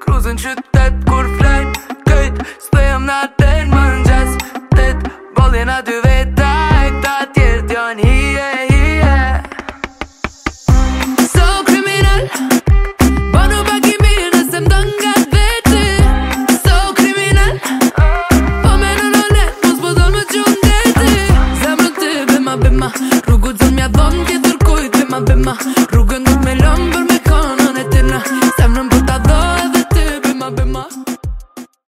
Cruze në qytet kur flejm këjt S'pejëm na ten më n'gjes Tet bolin aty veta e këta tjerë t'jon hije So kriminal Banu pak i mirë nëse m'don nga vete So kriminal Po me në në let mos po do më qun dete Zemrën ti bema Rrugut zon m'ja dhon